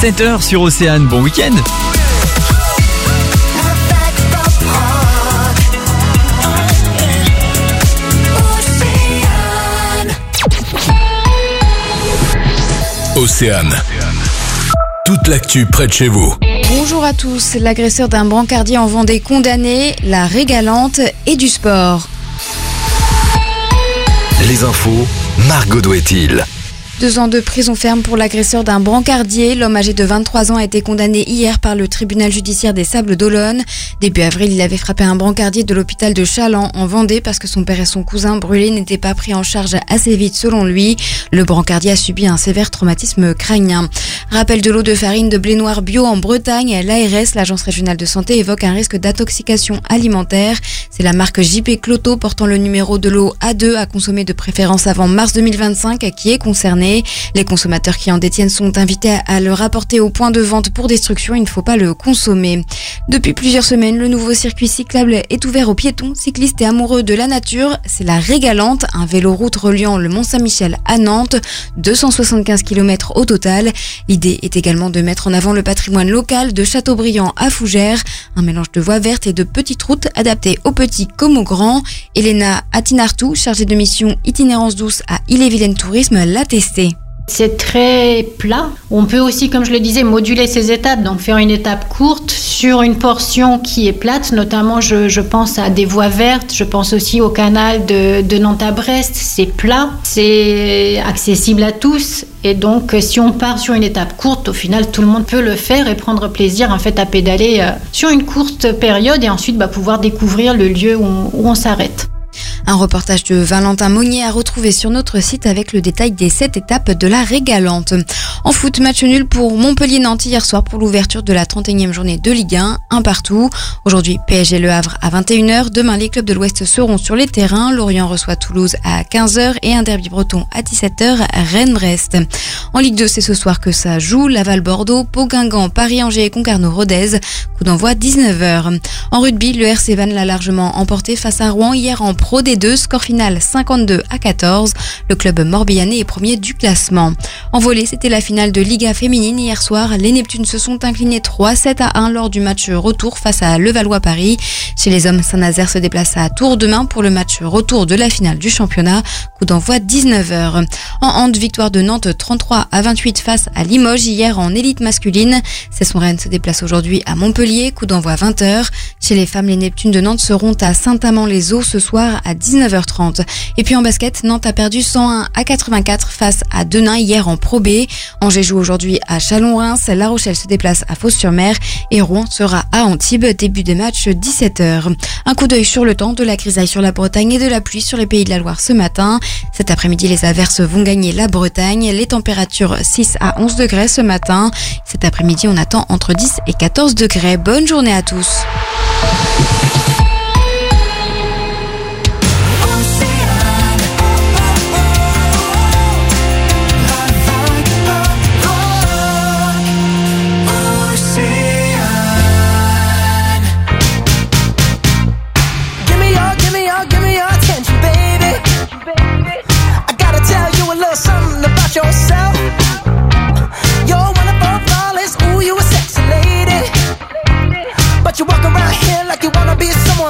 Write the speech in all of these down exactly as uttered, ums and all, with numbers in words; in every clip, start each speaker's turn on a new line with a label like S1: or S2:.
S1: sept heures sur Océane, bon week-end.
S2: Océane. Toute l'actu près de chez vous.
S3: Bonjour à tous. L'agresseur d'un brancardier en Vendée condamné, la régalante et du sport.
S2: Les infos, Margot Douet-il.
S3: Deux ans de prison ferme pour l'agresseur d'un brancardier. L'homme âgé de vingt-trois ans a été condamné hier par le tribunal judiciaire des Sables-d'Olonne. Début avril, il avait frappé un brancardier de l'hôpital de Chaland en Vendée parce que son père et son cousin brûlés n'étaient pas pris en charge assez vite selon lui. Le brancardier a subi un sévère traumatisme crânien. Rappel de l'eau de farine de blé noir bio en Bretagne. L'A R S, l'Agence régionale de santé, évoque un risque d'intoxication alimentaire. C'est la marque J P Cloto portant le numéro de l'eau A deux à consommer de préférence avant mars deux mille vingt-cinq qui est concernée. Les consommateurs qui en détiennent sont invités à le rapporter au point de vente pour destruction. Il ne faut pas le consommer. Depuis plusieurs semaines, le nouveau circuit cyclable est ouvert aux piétons, cyclistes et amoureux de la nature. C'est la Régalante, un véloroute reliant le Mont-Saint-Michel à Nantes. deux cent soixante-quinze kilomètres au total. L'idée est également de mettre en avant le patrimoine local de Châteaubriand à Fougères. Un mélange de voies vertes et de petites routes adaptées aux petits comme aux grands. Elena Atinartou, chargée de mission itinérance douce à Ille-et-Vilaine Tourisme, l'a testé.
S4: C'est très plat. On peut aussi, comme je le disais, moduler ces étapes, donc faire une étape courte sur une portion qui est plate. Notamment, je, je pense à des voies vertes, je pense aussi au canal de, de Nantes à Brest. C'est plat, c'est accessible à tous. Et donc, si on part sur une étape courte, au final, tout le monde peut le faire et prendre plaisir en fait, à pédaler euh, sur une courte période et ensuite bah, pouvoir découvrir le lieu où on, où on s'arrête.
S3: Un reportage de Valentin Monnier à retrouver sur notre site avec le détail des sept étapes de la Régalante. En foot, match nul pour Montpellier-Nantes hier soir pour l'ouverture de la trente et unième journée de Ligue un, un partout. Aujourd'hui, P S G Le Havre à vingt et une heures. Demain, les clubs de l'Ouest seront sur les terrains. Lorient reçoit Toulouse à quinze heures et un derby breton à dix-sept heures, Rennes-Brest. En Ligue deux, c'est ce soir que ça joue. Laval-Bordeaux, Pau-Guingamp, Paris-Angers et Concarneau-Rodez. Coup d'envoi dix-neuf heures. En rugby, le R C Vannes l'a largement emporté face à Rouen hier en Pro D deux. Score final cinquante-deux à quatorze. Le club morbihanais est premier du classement. En volley, c'était la finale de Liga féminine hier soir. Les Neptunes se sont inclinés trois sept à un lors du match retour face à Levallois-Paris. Chez les hommes, Saint-Nazaire se déplace à Tours demain pour le match retour de la finale du championnat. Coup d'envoi dix-neuf heures. En hand, victoire de Nantes trente-trois à vingt-huit face à Limoges hier en élite masculine. Cesson-Rennes se déplace aujourd'hui à Montpellier. Coup d'envoi vingt heures. Chez les femmes, les Neptunes de Nantes seront à Saint-Amand-les-Eaux ce soir à dix-neuf heures trente. Et puis en basket, Nantes a perdu cent un à quatre-vingt-quatre face à Denain hier en Pro B. Angers joue aujourd'hui à Chalon-Reims. La Rochelle se déplace à Fos-sur-Mer et Rouen sera à Antibes. Début des matchs dix-sept heures. Un coup d'œil sur le temps, de la grisaille sur la Bretagne et de la pluie sur les Pays de la Loire ce matin. Cet après-midi, les averses vont gagner la Bretagne. Les températures six à onze degrés ce matin. Cet après-midi, on attend entre dix et quatorze degrés. Bonne journée à tous.
S5: Something about yourself. You're one of our flawless. Ooh, you a sexy lady. But you walk around here like you wanna be someone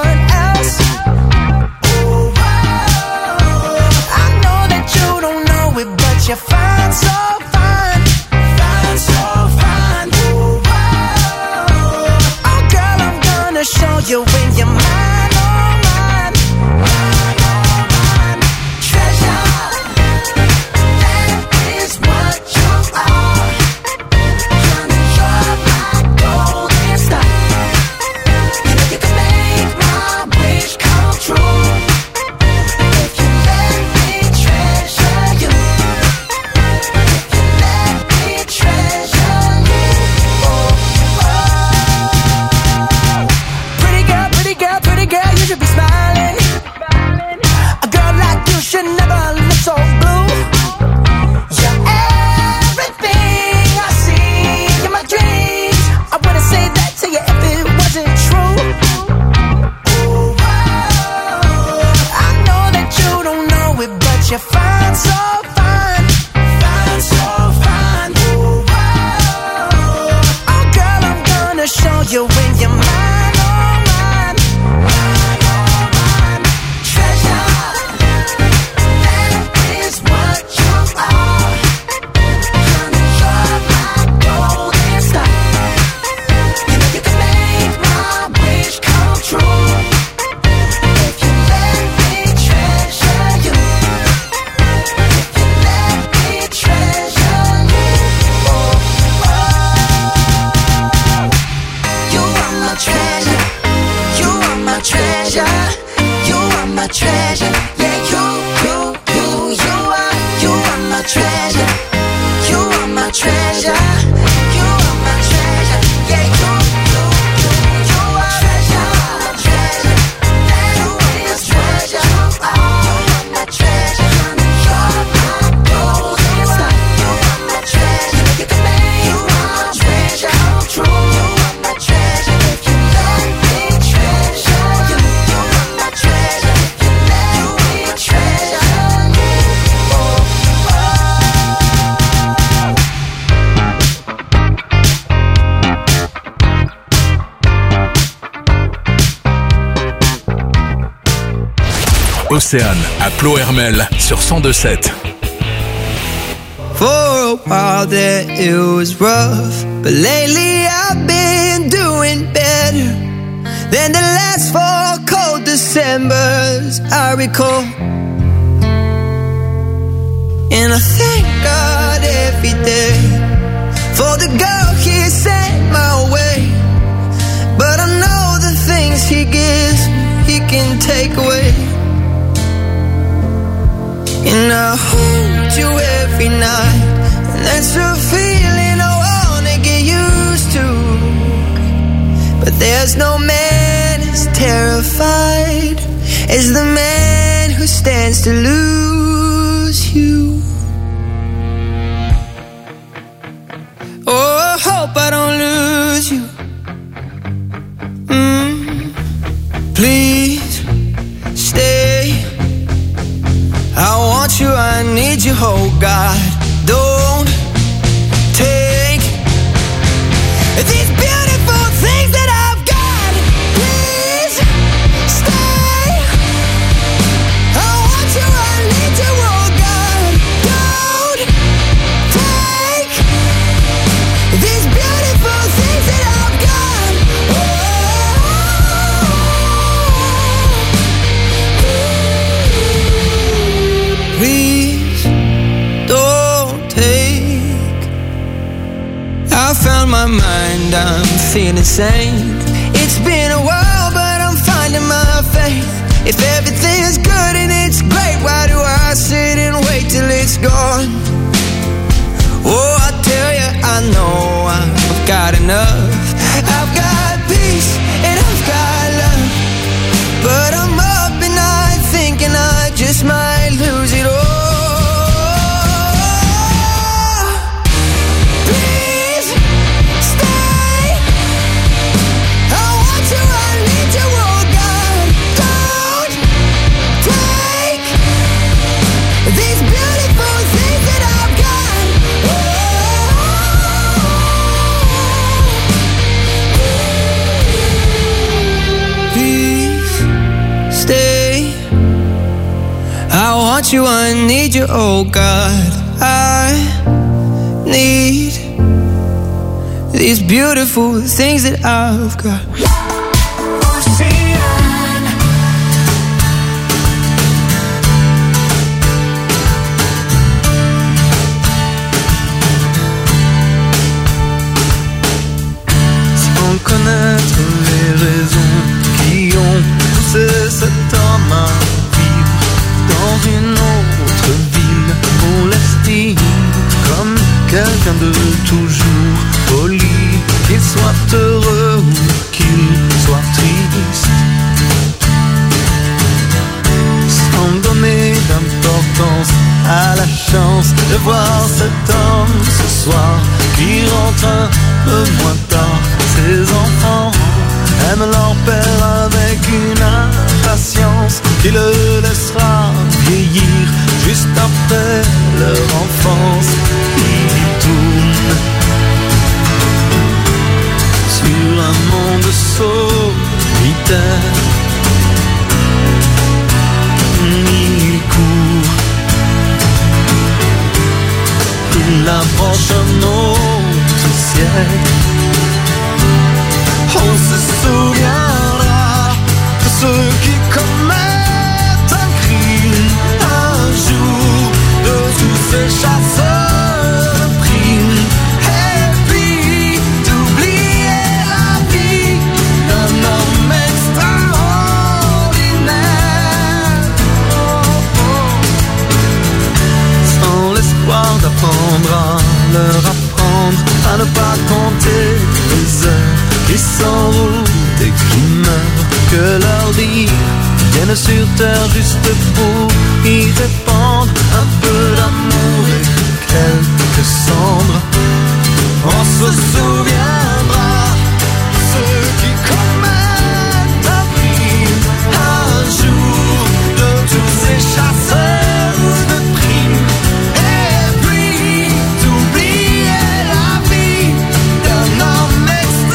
S5: treasure. Yeah, you, you, you, you are, you are my treasure. You are my treasure. You are my treasure. Yeah, you, you, you, you are treasure, treasure. You are my treasure. You are my treasure. You are my gold. You are my treasure. You can make you are my treasure. True, you are my treasure. If you let me treasure you, you are my treasure. If you let me treasure you, oh,
S2: oh. Océane à Plohermel sur cent deux sept.
S6: For a while there it was rough, but lately I've been doing better than the last four cold Decembers I recall. And I thank God every day for the girl He sent my way. But I know the things He gives He can take away. And I hold you every night, and that's a feeling I wanna get used to. But there's no man as terrified as the man who stands to lose you. Oh, I hope I don't lose you. Mm, please stay. I want you, I need you, oh God. Don't take these beautiful things that I've got. Please stay. I want you, I need you, oh God. Don't take these beautiful things that I've got. Oh. Please don't take. I found my mind, I'm feeling sane. It's been a while, but I'm finding my faith. If everything is good and it's great, why do I sit and wait till it's gone? Oh, I tell you, I know I've got enough. I've got peace and I've got love, but I'm up and I thinking I just might lose it all. Please stay. I want you, I need you, oh God. Don't take these beautiful things that I've got. Oh. Please stay. I want you, I need you, oh God. I need these beautiful things that I've got.
S7: Sans connaître les raisons qui ont poussé cet homme à vivre dans une autre ville, on l'estime comme quelqu'un de toujours poli, qu'il soit heureux ou qu'il soit triste, sans donner d'importance à la chance de voir cet homme ce soir qui rentre un peu moins tard. Ses enfants aiment leur père avec une impatience qui le laissera vieillir juste après leur enfance. Il tourne sur un monde solitaire. Il court, il approche un autre siècle. On se souviendra de ceux qui commettent un crime un jour, de tous ces chasseurs de primes. Et puis d'oublier la vie d'un homme extraordinaire. leur apprendre à ne pas compter les heures qui s'enroulent et qui meurent. Que leur vie vienne sur terre juste pour y répandre un peu d'amour et quelques cendres. On se souviendra, ceux qui commettent un crime, un jour, de tous ces chasseurs de primes. Et puis d'oublier la vie d'un homme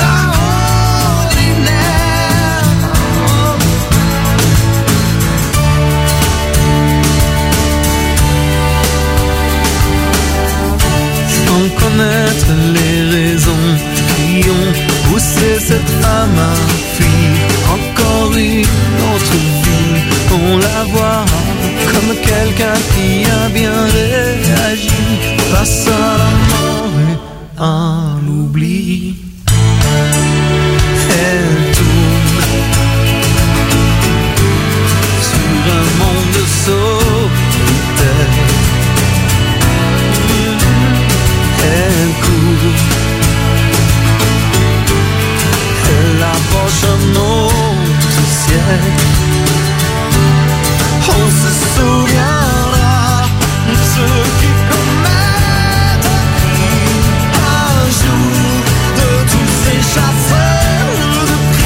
S7: extraordinaire. Sans connaître les raisons qui ont poussé cette femme à fuir encore une autre vie. On la voit comme quelqu'un qui a bien réagi face à la mort et à l'oubli. Elle tourne sur un monde solitaire. Elle court, elle approche un autre ciel. On se souviendra de ceux qui commettent un crime, un jour, de tous ces chasseurs de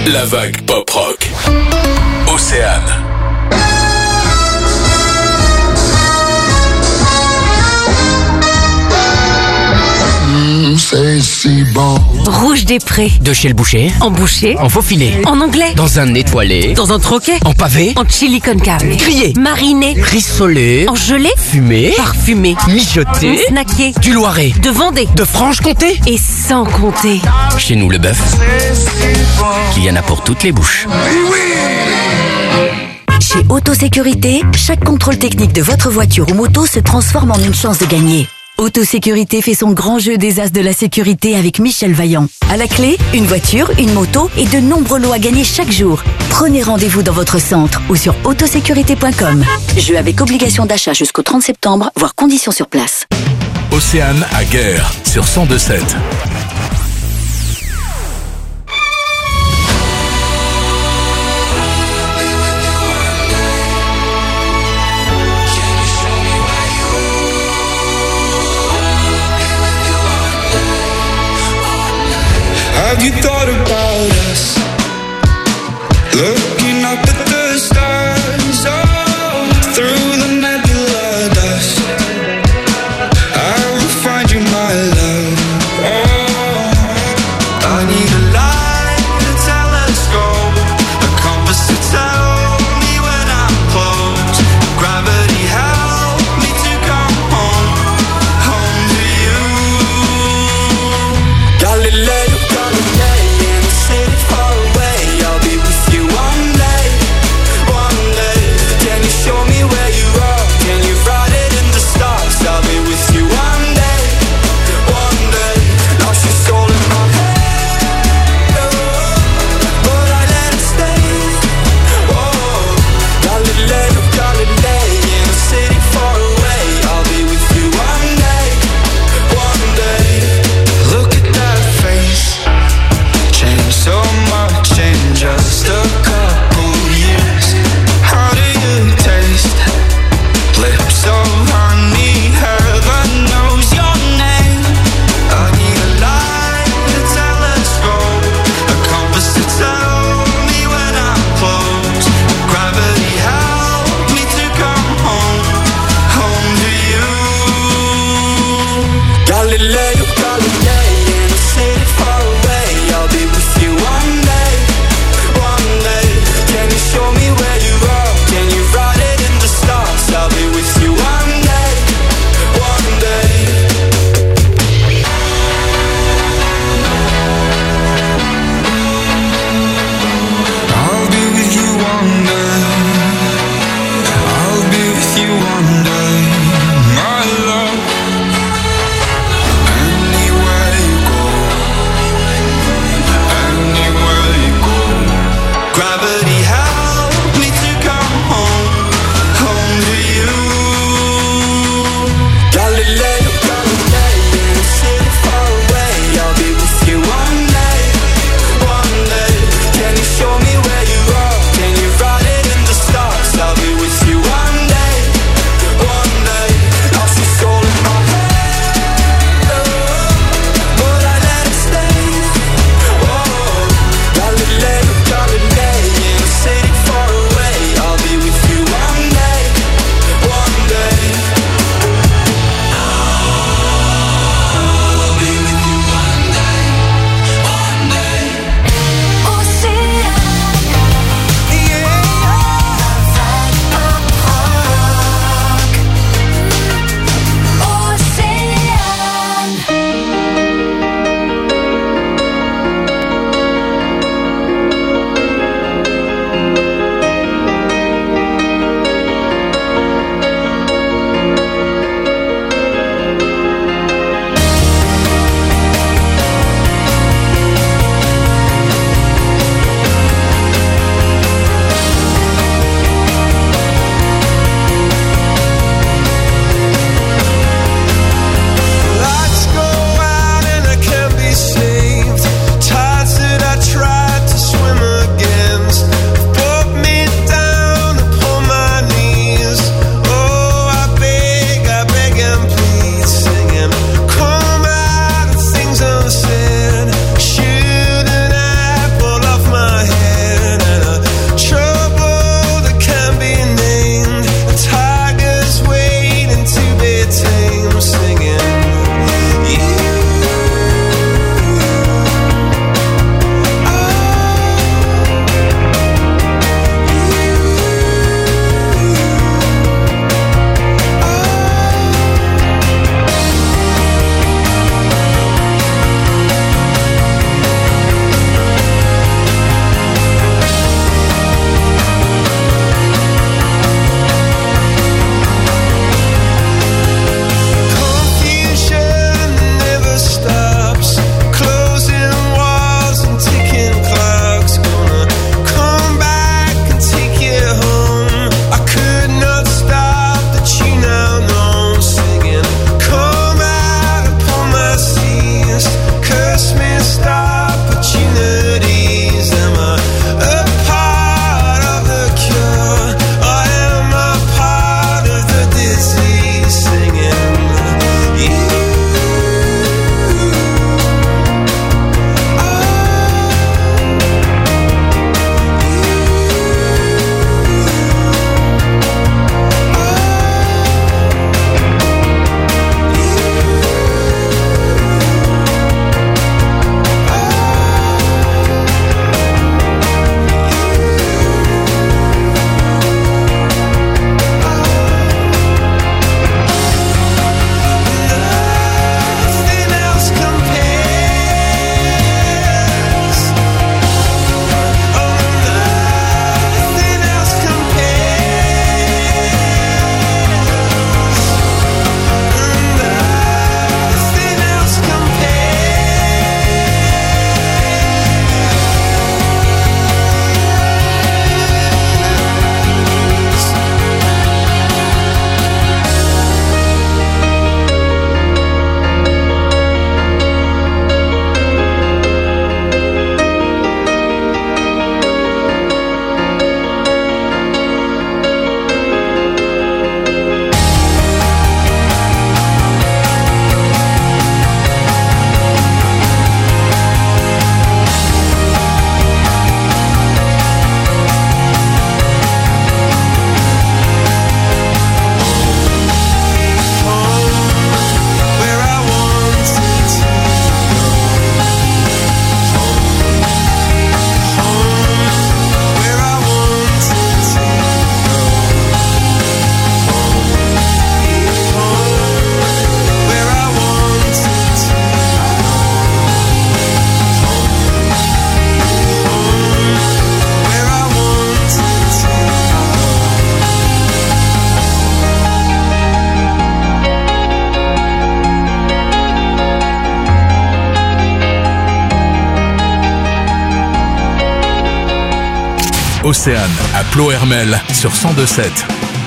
S2: La vague pop-rock. Océane.
S8: C'est si bon.
S9: Rouge des Prés.
S10: De chez le boucher.
S9: En boucher.
S10: En faux filet.
S9: En anglais.
S10: Dans un étoilé.
S9: Dans un troquet.
S10: En pavé.
S9: En chili con carne.
S10: Grillé.
S9: Mariné.
S10: Rissolé.
S9: En gelée.
S10: Fumé.
S9: Parfumé.
S10: Mijoté.
S9: Snacké.
S10: Du Loiret.
S9: De Vendée.
S10: De Franche-Comté.
S9: Et sans compter.
S10: Chez nous, le bœuf, il y en a pour toutes les bouches.
S11: Chez Autosécurité, chaque contrôle technique de votre voiture ou moto se transforme en une chance de gagner. Autosécurité fait son grand jeu des as de la sécurité avec Michel Vaillant. À la clé, une voiture, une moto et de nombreux lots à gagner chaque jour. Prenez rendez-vous dans votre centre ou sur autosécurité point com. Jeu avec obligation d'achat jusqu'au trente septembre, voire conditions sur place.
S2: Océane à Guerre sur cent deux sept.
S12: Have you thought about us? Looking up at the stars, oh, through the nebula dust. I will find you, my love. Oh, I need a light, a telescope, a compass to tell me when I'm close. Gravity help me to come home, home to you. Galileo. In a city far away, I'll be with you one day.
S2: Océane à Plohermel sur cent deux sept.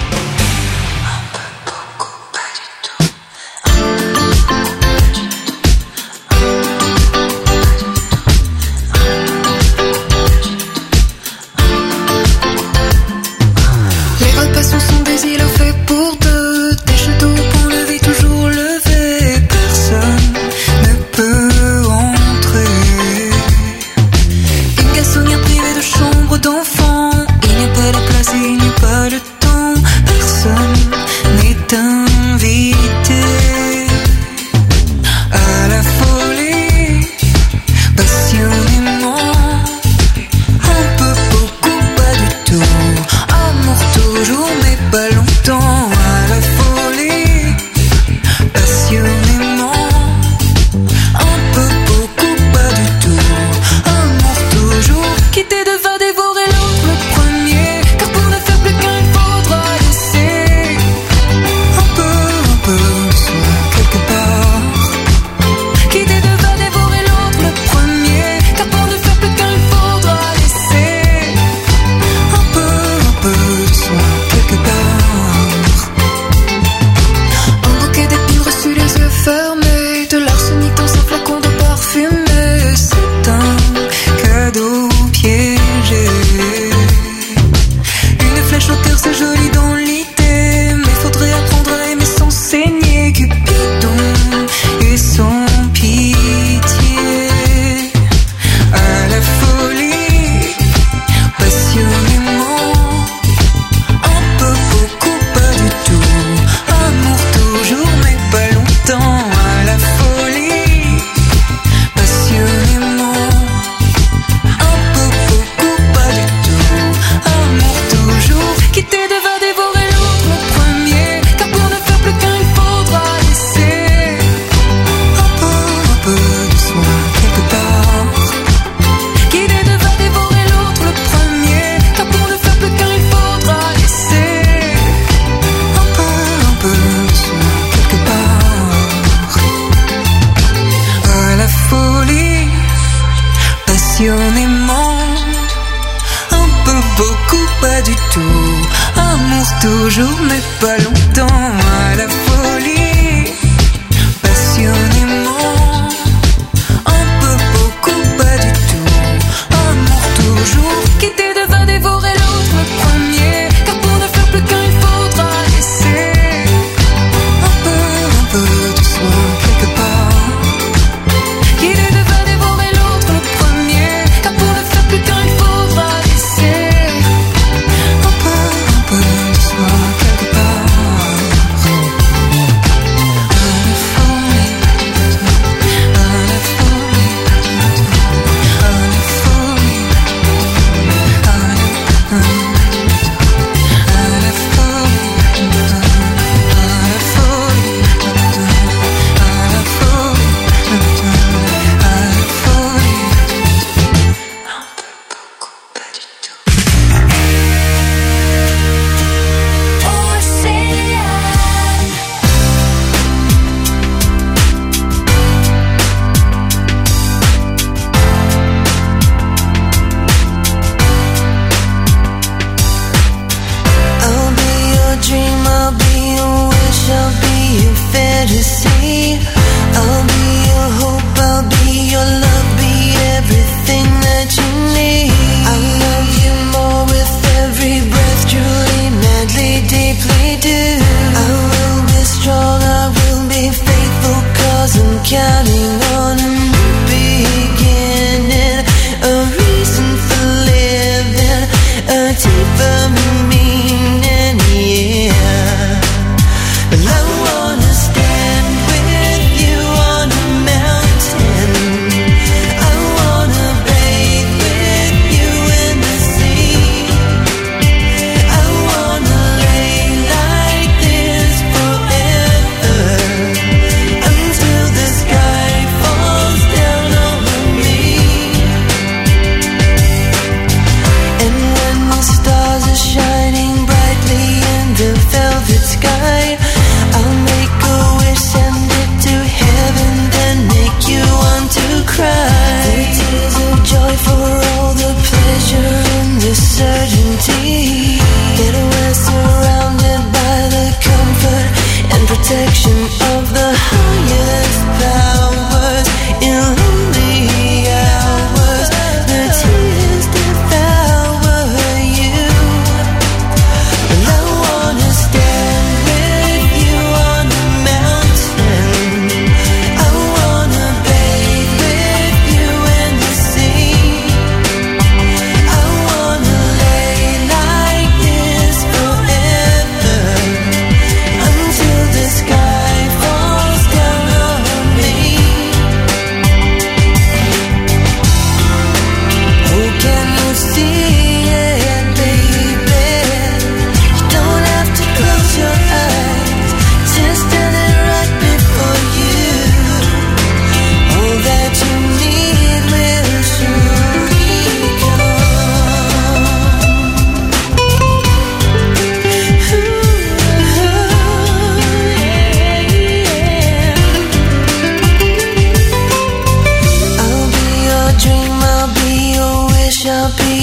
S8: Les grandes passions sont des îlots faits pour deux, des châteaux pour lever, toujours lever. Personne ne peut entrer. Une garçonnière privée de chambre d'enfant. Il n'y a pas de place et il n'y a pas de temps. Personne n'est invité à la folie, passionnément. Un peu, beaucoup, pas du tout. Amour toujours, mais pas longtemps. À la folie, passionnément. Un peu, beaucoup, pas du tout. Amour toujours, quitter devant dévorer l'autre le premier. Car pour ne faire plus qu'un, il faudra laisser un peu, un peu de soi quelque part. Quitter devant dévorer l'autre le premier. Car pour ne faire plus qu'un, il faudra laisser un peu, un peu de soi quelque part. Un bouquet d'épines reçues les yeux fermés, de l'arsenic dans un flacon de parfumé. C'est un cadeau piégé. Une flèche au cœur, c'est joli dans l'idée, mais faudrait apprendre à aimer sans saigner. Cupidon et sans pitié. À la folie, passionnément. Un peu, beaucoup, pas du tout. Amour toujours, mais pas longtemps. À la folie, passionnément. Un peu, beaucoup, pas du tout. Amour toujours, quitter devant dévorer l'autre le premier. Car pour ne faire plus qu'un, il faudra laisser un peu, un peu de soi quelque part. Quitter devant dévorer l'autre le premier. Car pour ne faire plus qu'un, il faudra laisser un peu, un peu de soi quelque part. À la folie, passionnément. Un peu, beaucoup, pas du tout. Amour toujours, mais pas longtemps. À la folie, passionnément. Un peu, beaucoup, pas du tout. Amour toujours, quitter devant dévorer l'autre le premier. Car pour ne faire plus qu'un, il faudra laisser un peu, un peu de soi quelque part. Quitter devant dévorer l'autre le premier. Car pour ne faire plus qu'un, il faudra laisser un peu, un peu de soi quelque part.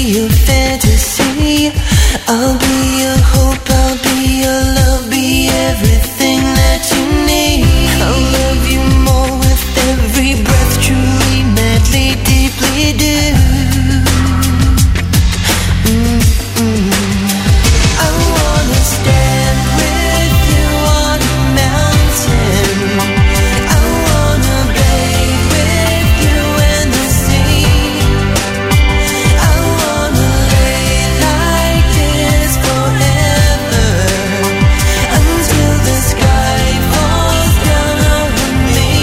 S8: be your fantasy. I'll be your hope, I'll be your love, be everything that you need. I'll love you more with every breath, truly, madly, deeply do. Mm-mm. I wanna stand with you on a mountain. I wanna bathe with you in the sea. I wanna lay like this forever until the sky falls down on me.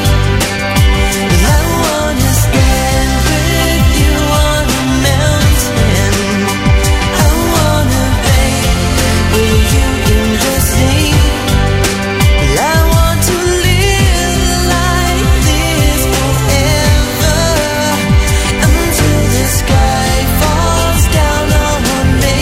S8: I wanna stand with you on a mountain. I wanna bathe with you in the sea. I want to live like this forever until the sky falls down on me.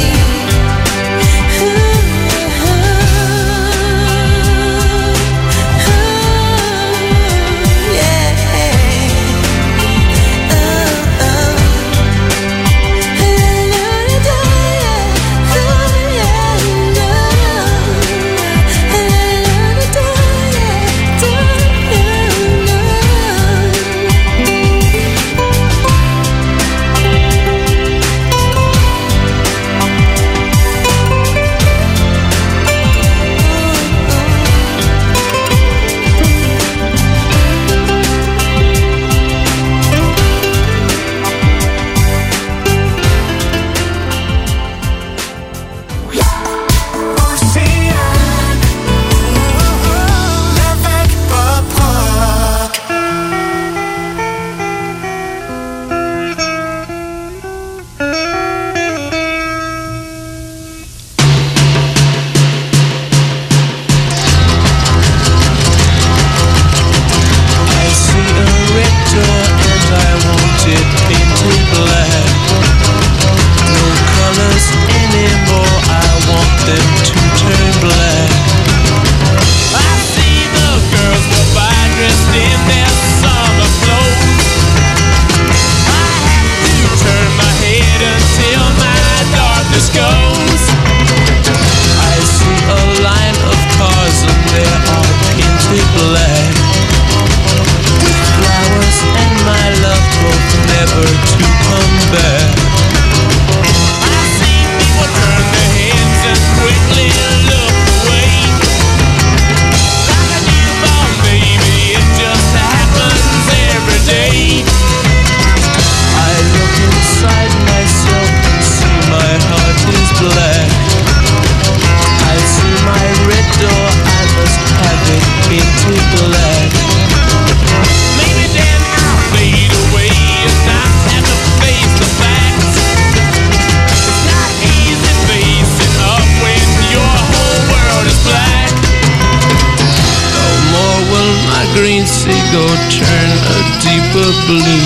S13: green seagull turn a deeper blue.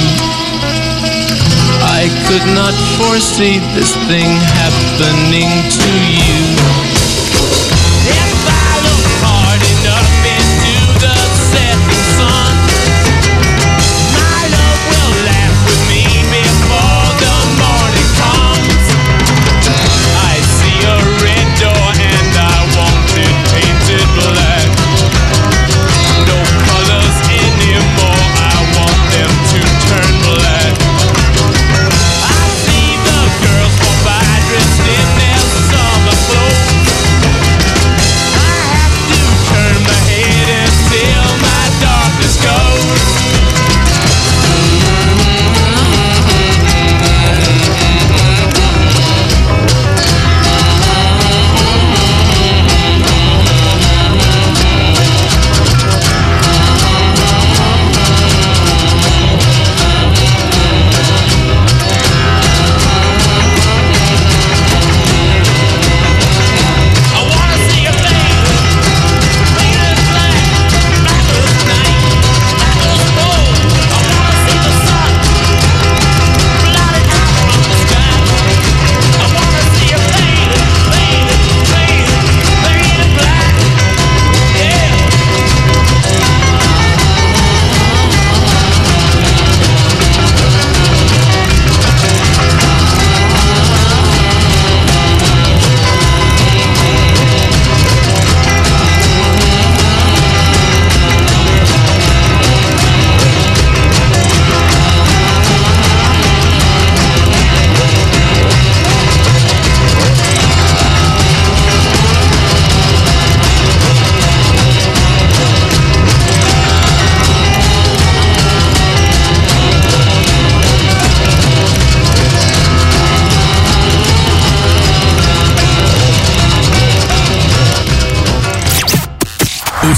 S13: I could not foresee this thing happening to you. If I look hard enough into the setting sun, my love will laugh with me before the morning comes. I see a red door and I want it painted black. No colors anymore, I want them to turn black. I see the girls walk by dressed in their summer clothes.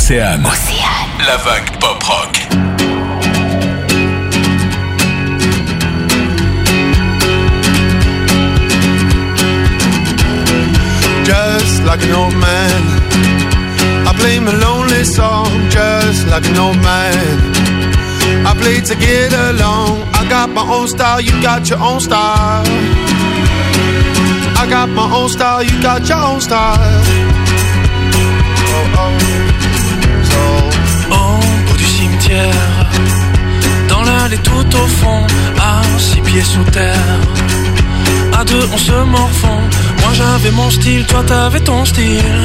S2: Océane. La vague pop rock.
S14: Just like an old man, I play my lonely song. Just like an old man, I play to get along. I got my own style, you got your own style. I got my own style, you got your own style. Oh, oh. So.
S15: Au bout du cimetière, dans l'allée tout au fond, à six pieds sous terre. À deux on se morfond. Moi j'avais mon style, toi t'avais ton style.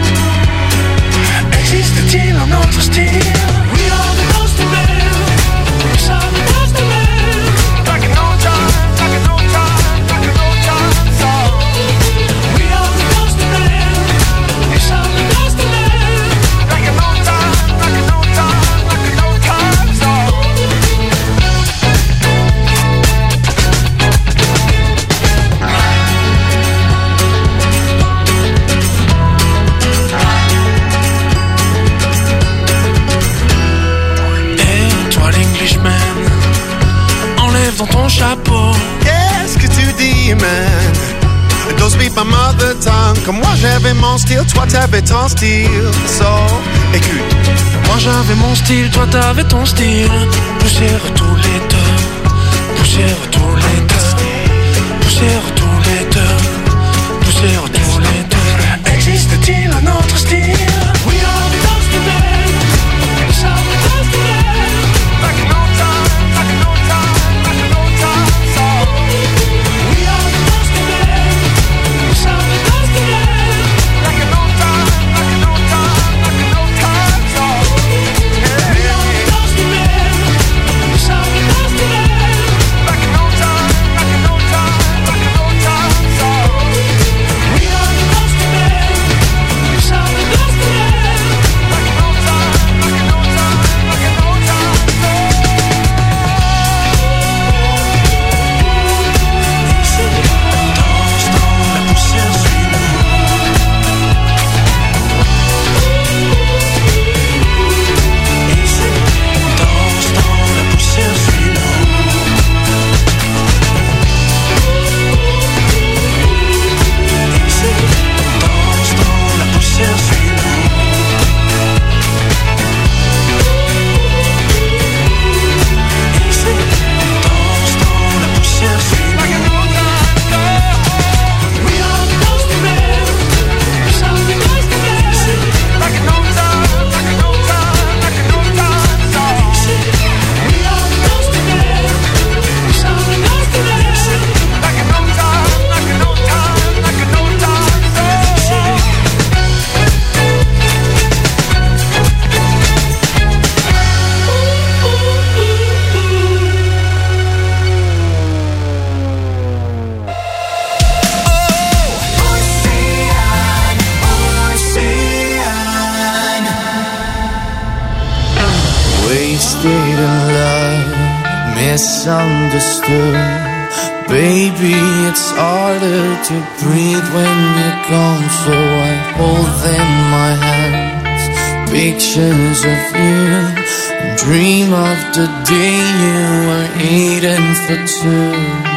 S15: Existe-t-il un autre style? We are the ghost of men. We are the ghost of men. Like an old time, like an old time, like an old time song. We are the ghost of men. We are the ghost of men. Like an old time, like an old time, like an old time song. Enlève dans ton chapeau.
S14: Qu'est-ce que tu dis, man? Don't speak my mother tongue. Comme moi j'avais mon style, toi t'avais ton style. So, écoute.
S15: Moi j'avais mon style, toi t'avais ton style. Poussière tous les deux. Poussière tous les deux. Poussière tous les deux. Poussière tous les deux. Existe-t-il un autre style? We are the ghost of men. We are the ghost of men. Like an old time, like an old time, like an old time song. We are the ghost of men. We are the ghost of men. Like an old time, like an old time, like an old time song. We are the ghost of men. We are the ghost of men. Like an old time, like an old time, like an old time song. We are the ghost of men. We are the ghost of men. Like an old time, like an old time, like an old time song.
S6: Wasted in love, misunderstood. Baby, it's harder to breathe when you're gone. So I hold in my hands pictures of you and dream of the day you were eating for two.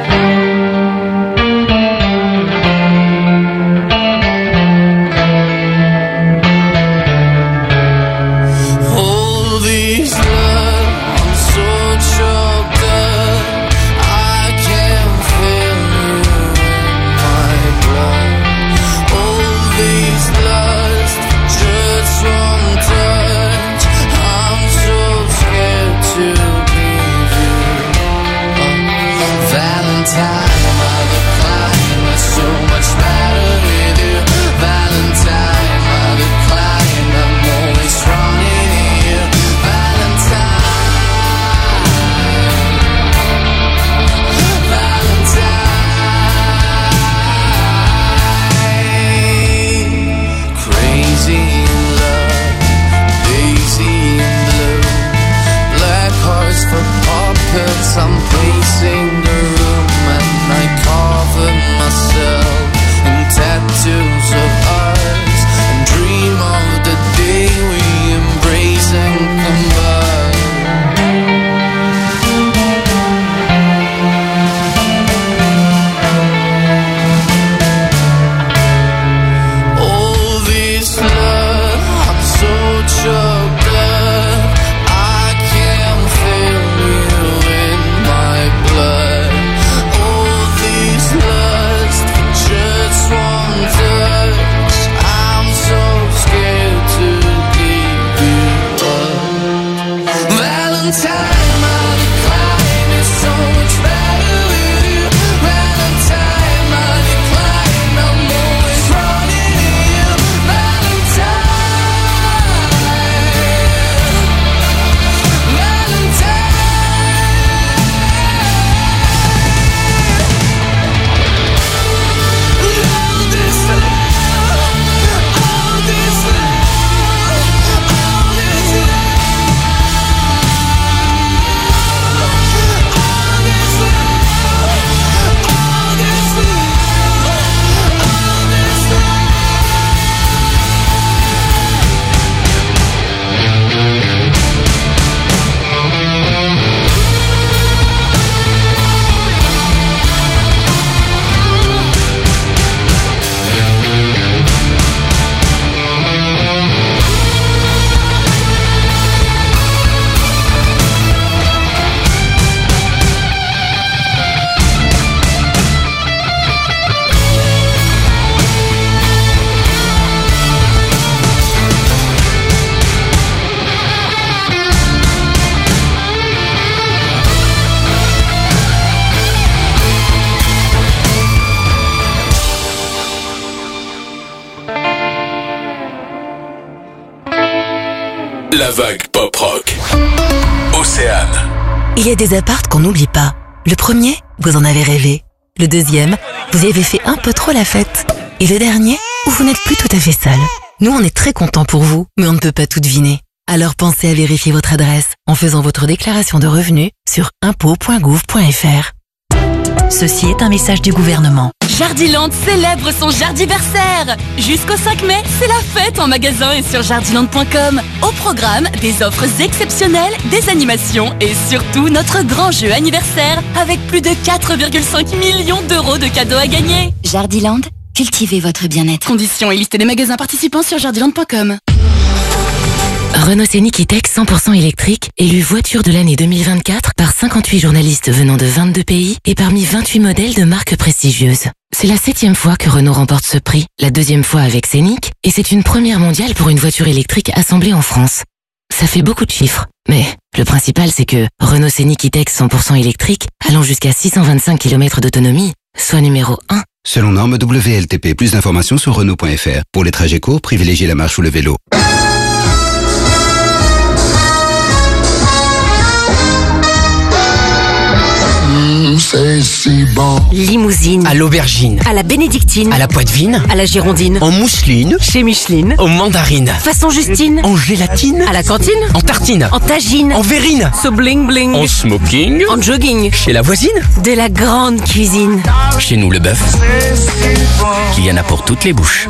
S6: I'm pacing the room and I cover myself in tattoos of ours and dream of the day we
S2: La vague pop rock. Océane.
S11: Il y a des apparts qu'on n'oublie pas. Le premier, vous en avez rêvé. Le deuxième, vous y avez fait un peu trop la fête. Et le dernier, où vous n'êtes plus tout à fait seul. Nous, on est très contents pour vous, mais on ne peut pas tout deviner. Alors pensez à vérifier votre adresse en faisant votre déclaration de revenus sur impôts point gouv point fr. Ceci est un message du gouvernement.
S16: Jardiland célèbre son jardiversaire. Jusqu'au cinq mai, c'est la fête en magasin et sur jardiland point com. Au programme, des offres exceptionnelles, des animations et surtout notre grand jeu anniversaire avec plus de quatre virgule cinq millions d'euros de cadeaux à gagner.
S11: Jardiland, cultivez votre bien-être.
S16: Conditions et liste des magasins participants sur jardiland point com.
S11: Renault Scénic E-Tech cent pour cent électrique, élu voiture de l'année deux mille vingt-quatre par cinquante-huit journalistes venant de vingt-deux pays et parmi vingt-huit modèles de marques prestigieuses. C'est la septième fois que Renault remporte ce prix, la deuxième fois avec Scénic, et c'est une première mondiale pour une voiture électrique assemblée en France. Ça fait beaucoup de chiffres, mais le principal c'est que Renault Scénic E-Tech cent pour cent électrique, allant jusqu'à six cent vingt-cinq kilomètres d'autonomie, soit numéro un.
S17: Selon norme W L T P, plus d'informations sur Renault point fr. Pour les trajets courts, privilégiez la marche ou le vélo.
S18: C'est si bon.
S9: Limousine.
S19: À l'aubergine.
S9: À la bénédictine.
S19: À la poitevine.
S9: À la girondine.
S19: En mousseline.
S9: Chez Micheline.
S19: Aux mandarines.
S9: Façon Justine.
S19: En gélatine.
S9: À la cantine.
S19: En tartine.
S9: En tagine.
S19: En verrine.
S9: So bling bling.
S19: En smoking.
S9: En jogging.
S19: Chez la voisine.
S9: De la grande cuisine.
S19: Chez nous le bœuf. Il y en a pour toutes les bouches.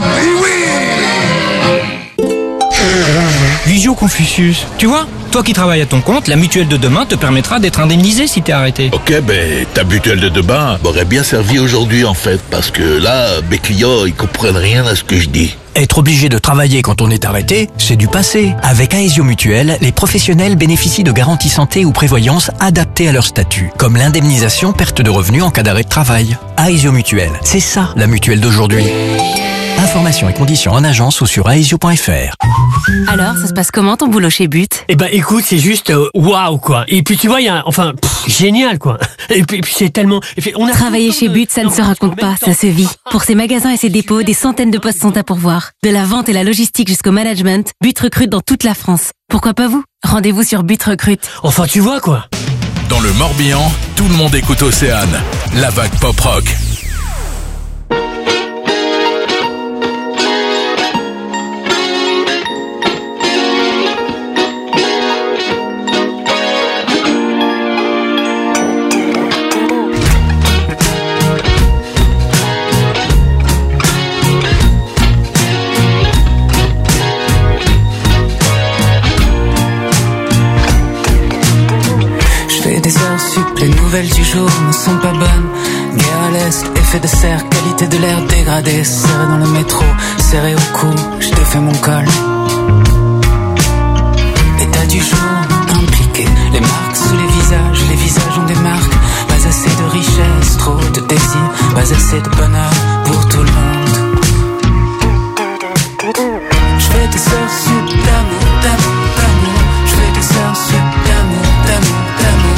S20: Visio Confucius, tu vois, toi qui travailles à ton compte, la mutuelle de demain te permettra d'être indemnisé si t'es arrêté.
S21: Ok, ben ta mutuelle de demain m'aurait bien servi aujourd'hui en fait, parce que là, mes clients, ils comprennent rien à ce que je dis.
S22: Être obligé de travailler quand on est arrêté, c'est du passé. Avec Aesio Mutuelle, les professionnels bénéficient de garanties santé ou prévoyance adaptées à leur statut, comme l'indemnisation perte de revenus en cas d'arrêt de travail. Aesio Mutuelle, c'est ça la mutuelle d'aujourd'hui. Informations et conditions en agence ou sur aesio point fr.
S9: Alors, ça se passe comment ton boulot chez But?
S23: Eh ben, écoute, c'est juste waouh wow, quoi. Et puis tu vois, il y a, enfin, pff, génial quoi. Et puis, et puis c'est tellement. Et puis, on a
S9: Travailler chez But, ça ne se raconte pas, ça se vit. Pour ses magasins et ses dépôts, des centaines de postes sont à pourvoir. De la vente et la logistique jusqu'au management, But recrute dans toute la France. Pourquoi pas vous? Rendez-vous sur But recrute.
S23: Enfin, tu vois quoi.
S2: Dans le Morbihan, tout le monde écoute Océane. La vague pop rock.
S24: Les nouvelles du jour ne sont pas bonnes. Guerre à l'est, effet de serre, qualité de l'air dégradée. Serré dans le métro, serré au cou, je défais mon col. État du jour, impliqué. Les marques sous les visages, les visages ont des marques. Pas assez de richesse, trop de désir. Pas assez de bonheur pour tout le monde. Je fais des heures sup d'amour, d'amour, d'amour. Je fais des heures sup d'amour, d'amour, d'amour.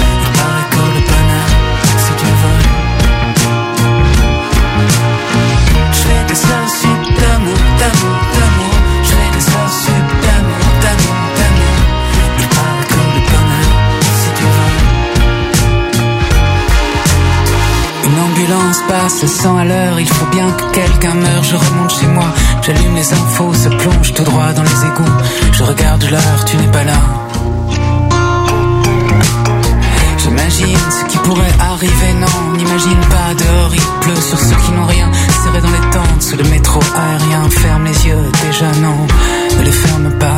S24: L'ambulance passe à cent à l'heure, il faut bien que quelqu'un meure. Je remonte chez moi, j'allume les infos, se plonge tout droit dans les égouts. Je regarde l'heure, tu n'es pas là. J'imagine ce qui pourrait arriver, non, n'imagine pas. Dehors il pleut sur ceux qui n'ont rien. Serré dans les tentes, sous le métro aérien. Ferme les yeux, déjà non, ne les ferme pas.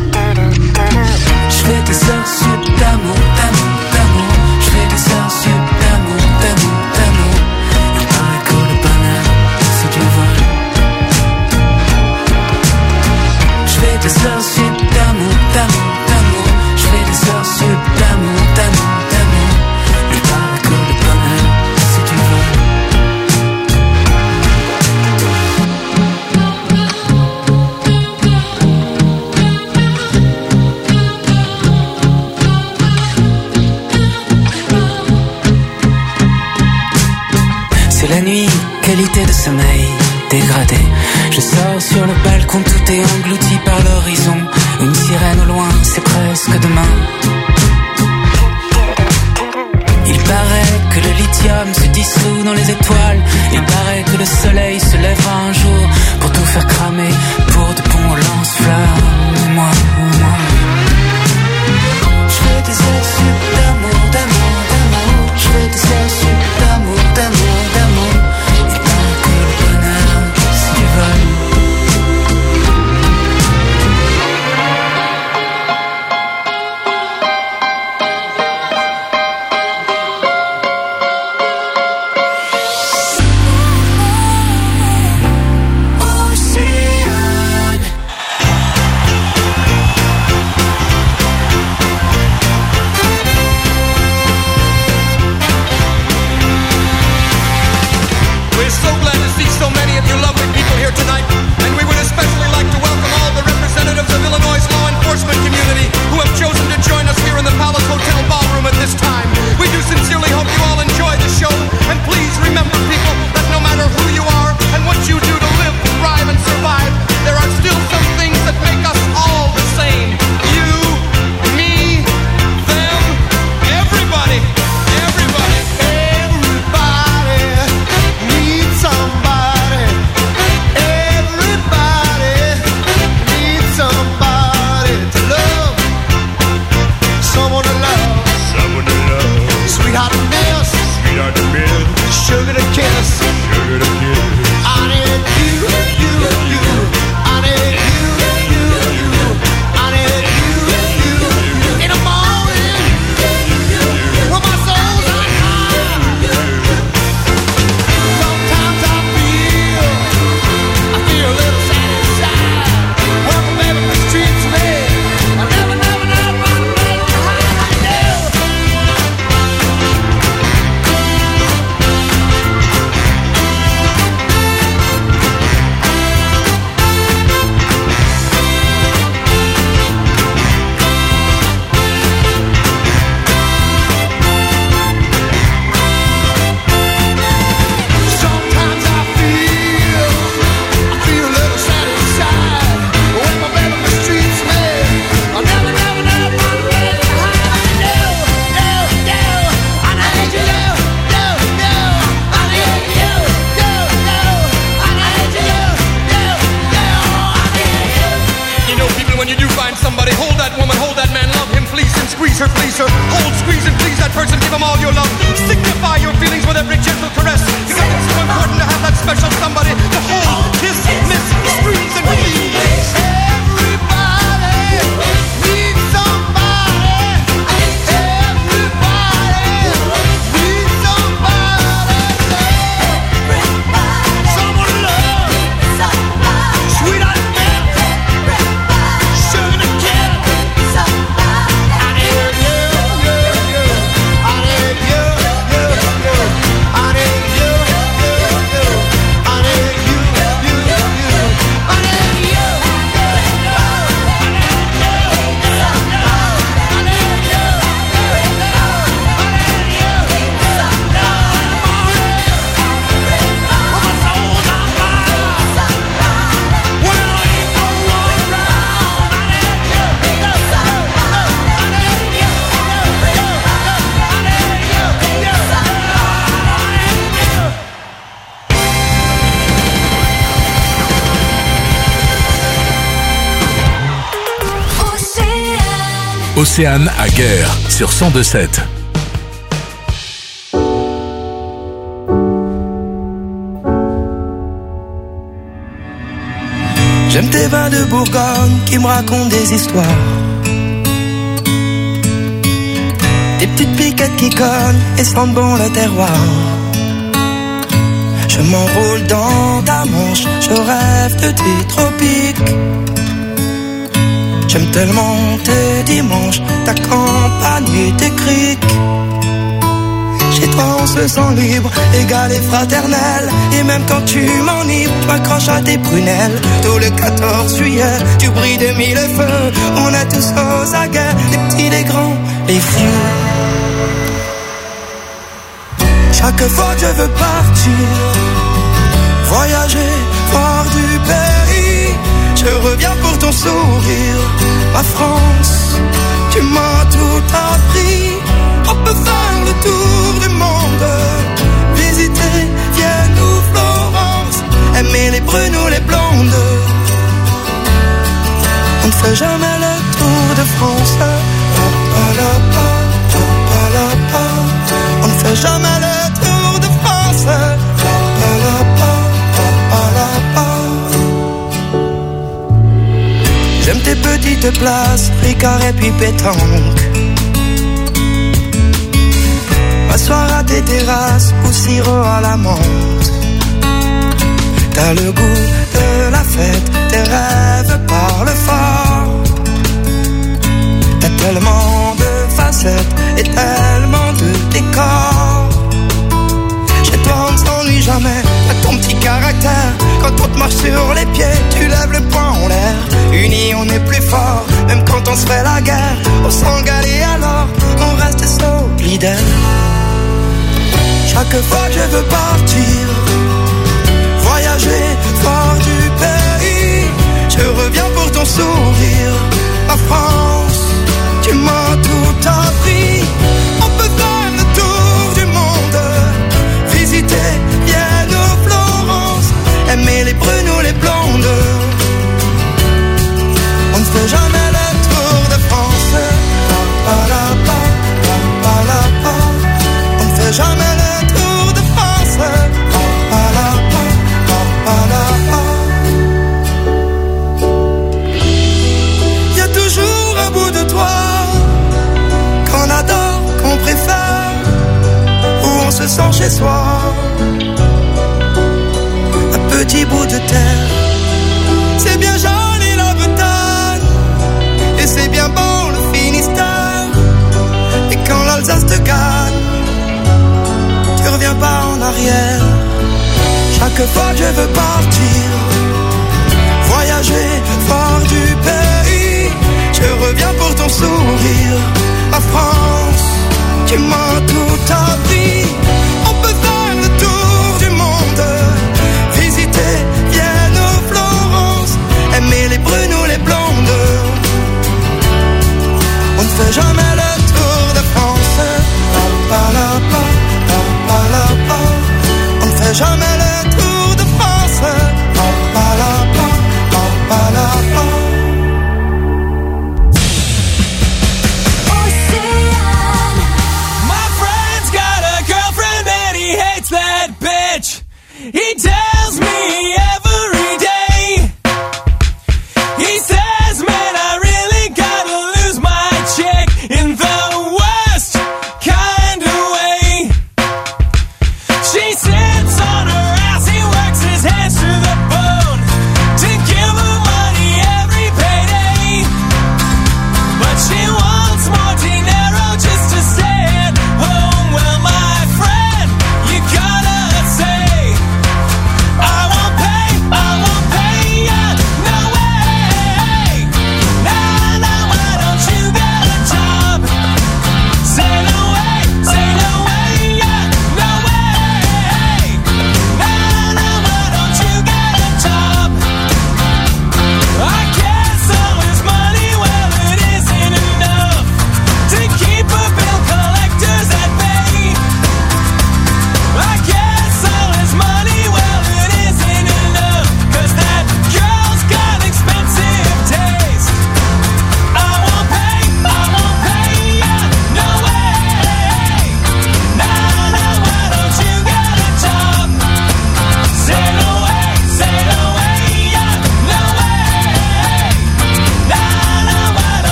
S24: Je fais des heures sup d'amour, d'amour, d'amour. Je fais des heures sup d'amour, d'amour, d'amour. Il paraît que le bonheur, c'est du vol. Je fais des heures sup d'amour, d'amour, d'amour. Je fais des heures sup d'amour, d'amour, d'amour. Il paraît que le bonheur, c'est du vol. C'est la nuit, qualité de sommeil. dégradé. Je sors sur le balcon, tout est englouti par l'horizon. Une sirène au loin, c'est presque demain. Il paraît que le lithium se dissout dans les étoiles. Il paraît que le soleil se lèvera un jour pour tout faire cramer, pour de bons lance-flammes. Et moi, moi, je fais des heures sup d'amour, d'amour, d'amour. Je fais des heures sup d'amour, d'amour, d'amour. Et tant que le bonheur s'évole.
S2: Océane à Guerre sur cent deux sept.
S6: J'aime tes vins de Bourgogne qui me racontent des histoires. Des petites piquettes qui cognent et sentent bon le terroir. Je m'enroule dans ta manche, je rêve de tes tropiques. J'aime tellement tes dimanches, ta campagne et tes criques. Chez toi on se sent libre, égal et fraternel. Et même quand tu m'enivres, tu m'accroches à tes prunelles. Tout le quatorze juillet, tu brilles de mille feux. On est tous aux aguets, les petits, les grands, les vieux. Chaque fois que je veux partir, voyager voir du pays. Je reviens pour ton sourire, ma France, tu m'as tout appris. On peut faire le tour du monde, visiter Vienne ou Florence, aimer les brunes ou les blondes. On ne fait jamais le tour de France. On ne fait jamais le tour de France. J'aime tes petites places, Ricard et puis pétanque. M'asseoir à tes terrasses ou sirop à la menthe. T'as le goût de la fête, tes rêves parlent fort. T'as tellement de facettes et tellement de décors. Chez toi on ne s'ennuie jamais, t'as ton petit caractère. Quand on te marche sur les pieds, tu lèves le poing en l'air. Unis on est plus fort, même quand on se fait la guerre. On s'engale et alors, on reste solidaire. Chaque fois que je veux partir, voyager, voir du pays, je reviens pour ton sourire. Ma France, tu m'as tout appris. On peut faire le tour du monde, visiter Vienne ou Florence, aimer les brunes ou les blondes. On ne fait jamais le tour de France. Pa, pa, la, pa, pa, pa, la, pa. On ne fait jamais le tour de France. Pa, pa, la, pa, pa, pa, la, pa. Y a toujours un bout de toi qu'on adore, qu'on préfère, où on se sent chez soi. Un petit bout de terre, c'est bien joli la Bretagne, et c'est bien bon le Finistère. Et quand l'Alsace te gagne, tu reviens pas en arrière. Chaque fois que je veux partir, voyager, voir du pays, je reviens pour ton sourire. Ma France, tu m'as tout appris. On peut faire le tour du monde, visiter Vienne ou Florence, aimer les brunes ou les blondes. On ne fait jamais le tour de France. Pa, pa, la, pa, pa, pa, la, pa. On ne fait jamais le tour de France. Pa, pa, la, pa, pa, pa, la, pa.
S13: He tells me